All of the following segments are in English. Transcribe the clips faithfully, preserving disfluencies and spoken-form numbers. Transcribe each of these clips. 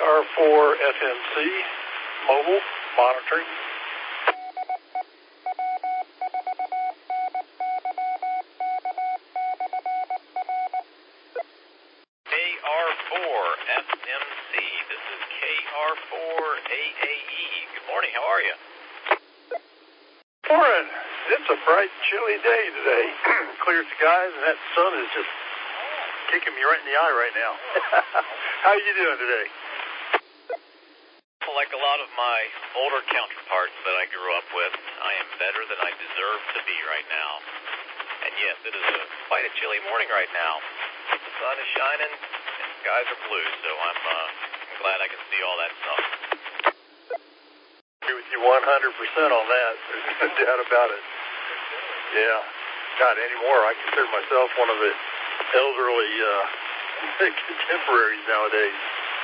R four F N C, mobile, monitoring. K R four F M C, this is K R four A A E. Good morning, how are you? Morning. It's a bright, chilly day today. Clear skies, and that sun is just kicking me right in the eye right now. How are you doing today? Like a lot of my older counterparts that I grew up with, I am better than I deserve to be right now. And yes, it is a, quite a chilly morning right now. The sun is shining, and skies are blue, so I'm, uh, I'm glad I can see all that stuff. I agree with you one hundred percent on that. There's no doubt about it. Yeah. God, anymore, I consider myself one of the elderly uh, contemporaries nowadays.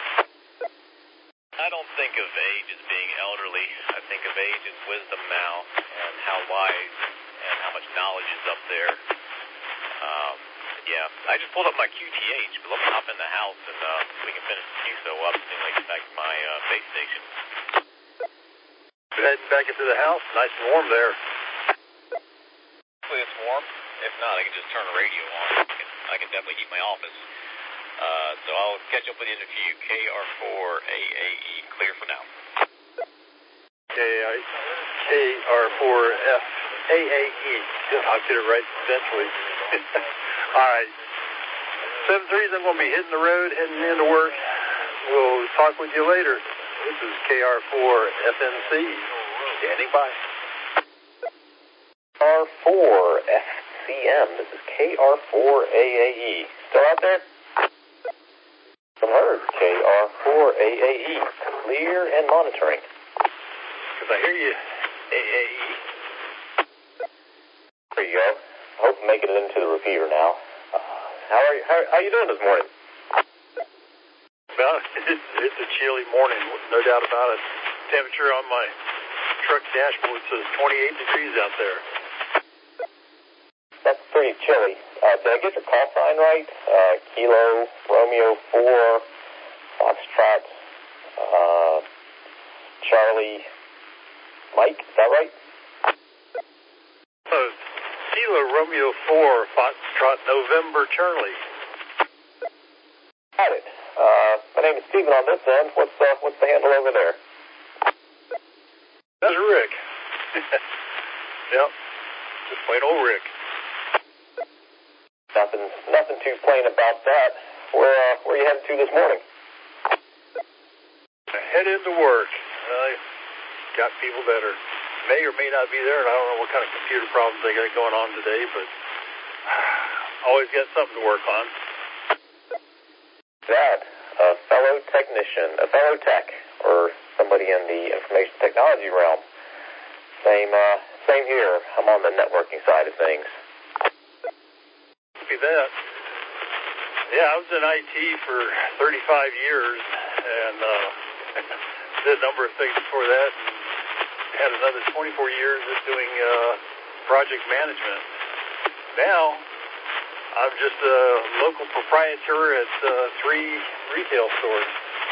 I don't think of age as being elderly. I think of age as wisdom now, and how wise and how much knowledge is up there. Um, yeah, I just pulled up my Q T H, but let me hop in the house and uh, we can finish the Q S O up and then get back to my uh, base station. Heading back into the house, nice and warm there. Hopefully it's warm. If not, I can just turn the radio on. I can, I can definitely heat my office. Uh, so I'll catch up with you in a few. K R four A A E, clear for now. K R four F A A E. I'll get it right eventually. All right. seven threes, I'm going to be hitting the road, heading into work. We'll talk with you later. This is K R four F N C. Standing by. R four F C M. This is K R four A A E. Still out there? Heard. K R four A A E. Clear and monitoring. Because I hear you. A A E. There you go. I hope I'm making it into the repeater now. Uh, how are you? How, how are you doing this morning? Well, it's, it's a chilly morning, no doubt about it. Temperature on my truck dashboard says twenty-eight degrees out there. That's pretty chilly. Uh, did I get your call sign right? Uh, Kilo, Romeo four, Foxtrot, uh, Charlie, Mike, is that right? So, Kilo, Romeo four, Foxtrot, November, Charlie. Got it. Uh, my name is Steven on this end. What's, uh, what's the handle over there? That's Rick. Yep. Just plain old Rick. Nothing, nothing too plain about that. Where, uh, where are you headed to this morning? I head into work. Uh, got people that are may or may not be there, and I don't know what kind of computer problems they got going on today, but always got something to work on. That, a fellow technician, a fellow tech, or somebody in the information technology realm. Same, uh, same here. I'm on the networking side of things. Be that. Yeah, I was in I T for thirty-five years, and uh, did a number of things before that, and had another twenty-four years of doing uh, project management. Now, I'm just a local proprietor at uh, three retail stores.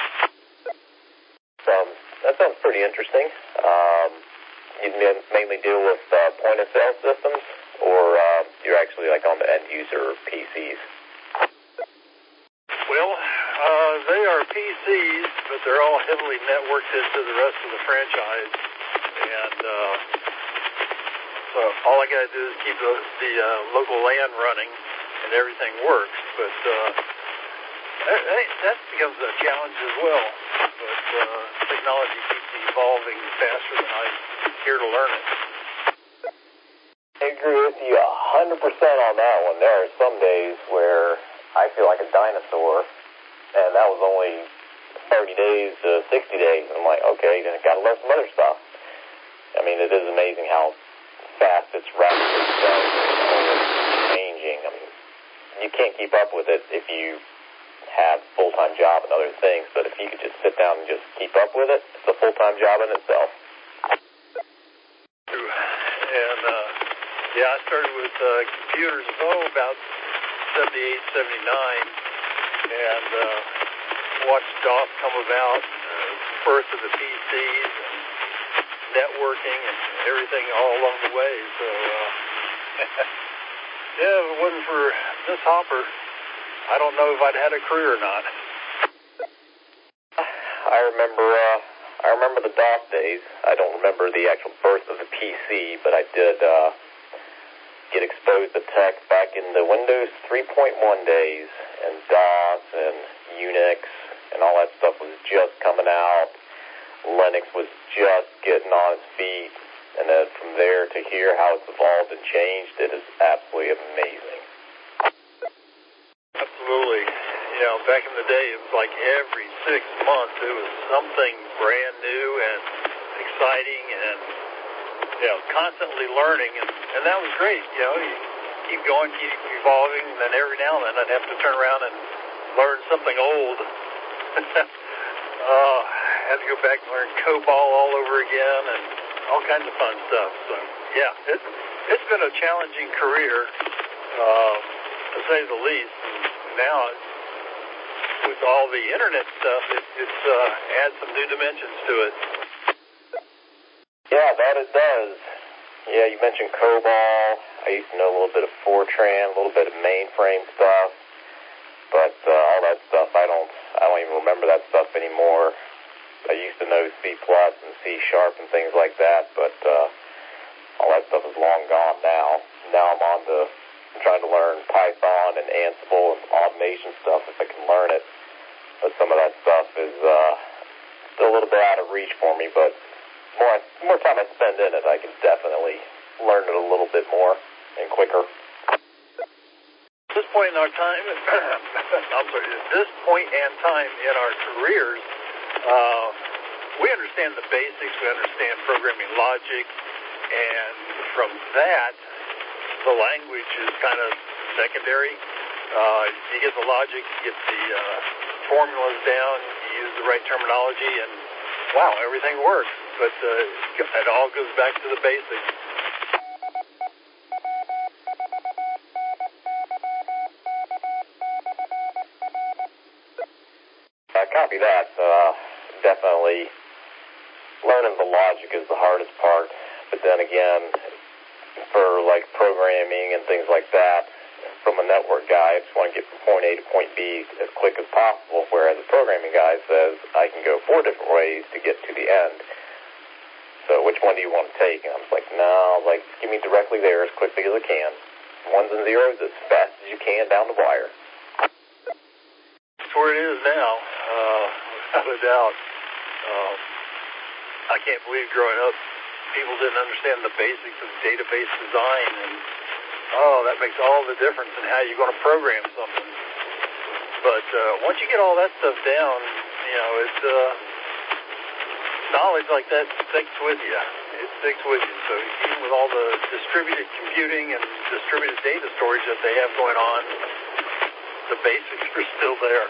Um, that sounds pretty interesting. Um, you mainly deal with uh, point-of-sale systems, or uh, you're actually like on the end-user P Cs? Well, uh, they are P Cs, but they're all heavily networked into the rest of the franchise. And uh, so all I got to do is keep the, the uh, local LAN running, and everything works. But uh, that, that becomes a challenge as well. But uh, technology keeps evolving faster than I care to learn it. I agree with you one hundred percent on that one. There are some days where I feel like a dinosaur, and that was only thirty days to sixty days. And I'm like, okay, then I got to learn some other stuff. I mean, it is amazing how fast it's rapidly changing. I mean, you can't keep up with it if you have a full-time job and other things, but if you could just sit down and just keep up with it, it's a full-time job in itself. And, uh, yeah, I started with uh, computers, oh, about seventy-eight, seventy-nine, and uh, watch DOS come about, uh, birth of the P Cs, and networking, and everything all along the way. So, uh, yeah, if it wasn't for Miss Hopper, I don't know if I'd had a career or not. I remember, uh, I remember the DOS days. I don't remember the actual birth of the P C, but I did uh, get exposed to tech back in the Windows three point one days, and DOS and Unix and all that stuff was just coming out. Linux was just getting on its feet, and then from there to here, how it's evolved and changed, it is absolutely amazing. Absolutely. You know, back in the day, it was like every six months it was something brand new and exciting and, you know, constantly learning, and, and that was great. You know, you keep going, keep evolving, and then every now and then I'd have to turn around and learn something old. uh, had to go back and learn COBOL all over again and all kinds of fun stuff. So, yeah, it, it's been a challenging career, uh, to say the least. And now, with all the internet stuff, it, it's uh, adds some new dimensions to it. Yeah, that it does. Yeah, you mentioned COBOL. I used to know a little bit of Fortran, a little bit of mainframe stuff, but uh, all that stuff, I don't, I don't even remember that stuff anymore. I used to know C plus and C sharp and things like that, but uh, all that stuff is long gone now. Now I'm on to I'm trying to learn Python and Ansible and automation stuff if I can learn it. But some of that stuff is uh, still a little bit out of reach for me, but more more time I spend in it, I can definitely learn it a little bit more and quicker. At this point in our time, I'm sorry, at this point and time in our careers, uh, we understand the basics, we understand programming logic, and from that, the language is kind of secondary. Uh, you get the logic, you get the uh, formulas down, you use the right terminology, and wow, everything works. But uh, it all goes back to the basics. I copy that. Uh, definitely learning the logic is the hardest part. But then again, for like programming and things like that, from a network guy, I just want to get from point A to point B as quick as possible, whereas a programming guy says, I can go four different ways to get to the end. So which one do you want to take? And I'm like, no, like, give me directly there as quickly as I can. Ones and zeros as fast as you can down the wire. That's where it is now, uh, without a doubt. Uh, I can't believe growing up, people didn't understand the basics of database design, and oh, that makes all the difference in how you're going to program something. But uh, once you get all that stuff down, you know, it's uh, knowledge like that sticks with you. It sticks with you. So even with all the distributed computing and distributed data storage that they have going on, the basics are still there.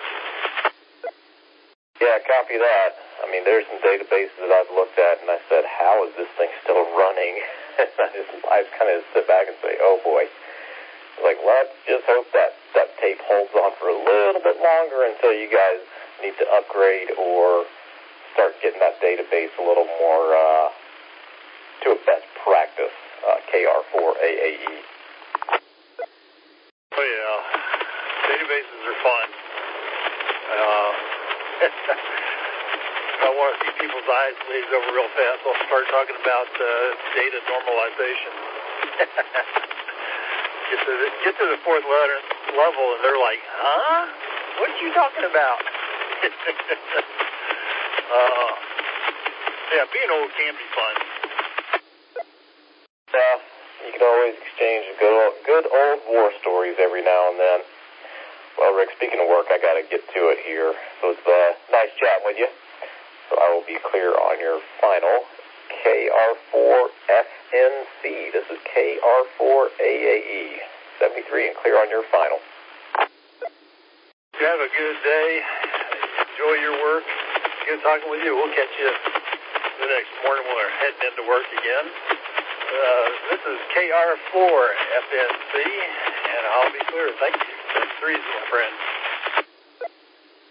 Yeah, copy that. I mean, there's some databases that I've looked at, and I said, how is this thing still running? And I just, I just kind of sit back and say, oh boy. Like, let's just hope that that tape holds on for a little bit longer until you guys need to upgrade or start getting that database a little more uh, to a best practice, uh, K R four A A E. Oh yeah, databases are fun. Uh, I want to see people's eyes glaze over real fast. I'll start talking about uh, data normalization. get to the, get to the fourth letter, level, and they're like, huh? What are you talking about? uh, yeah, being old can be fun. Yeah, you can always exchange good old, good old war stories every now and then. Well, Rick, speaking of work, I got to get to it here. So it's uh, nice chatting with you. So I will be clear on your final K R four F N C. This is K R four A A E seventy-three, and clear on your final. You have a good day. Enjoy your work. Good talking with you. We'll catch you the next morning when we're heading into work again. Uh, this is K R four F N C, and I'll be clear. Thank you. That's three, my friend.